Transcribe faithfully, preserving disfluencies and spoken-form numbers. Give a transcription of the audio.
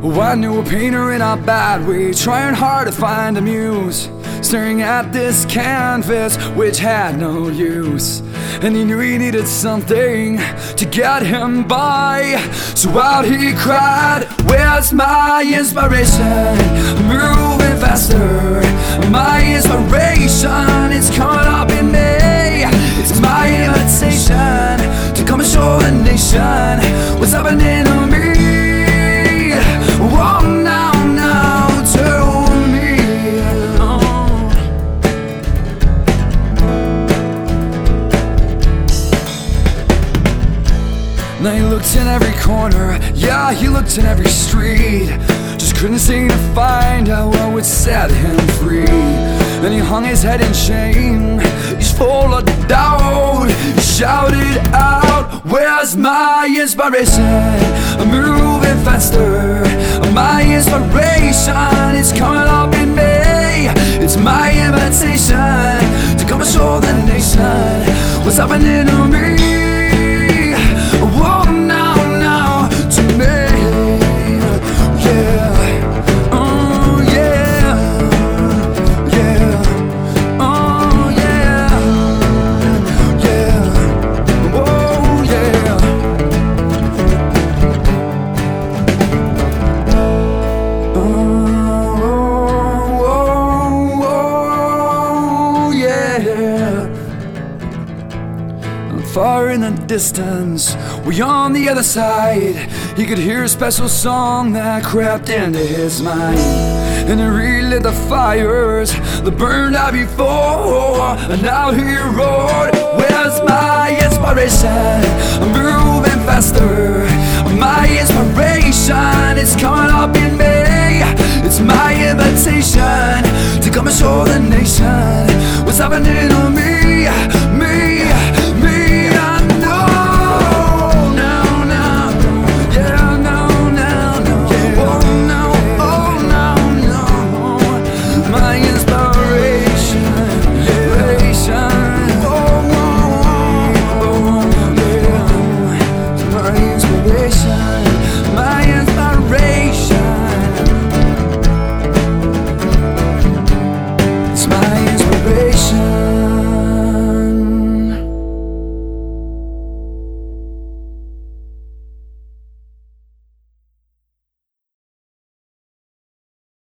Oh, I knew a painter in a bad way, trying hard to find a muse, staring at this canvas which had no use. And he knew he needed something to get him by, so out he cried, where's my inspiration? I'm moving faster. My inspiration is coming up in me. It's my invitation to come and show the nation what's happening to me. Oh, now, now, tell me. Oh. Now he looked in every corner, yeah, he looked in every street, just couldn't seem to find out what would set him free. Then he hung his head in shame, he's full of doubt. He shouted out, where's my inspiration? I'm moving faster. My inspiration is coming up in me. It's my invitation to come and show the nation what's happening to me. Whoa, now, now, to me. Yeah. Far in the distance, way on the other side, he could hear a special song that crept into his mind, and he relit the fires that burned out before. And now he roared, where's my inspiration? I'm moving faster. My inspiration is coming up in me. It's my invitation to come and show the nation what's happening to me, me.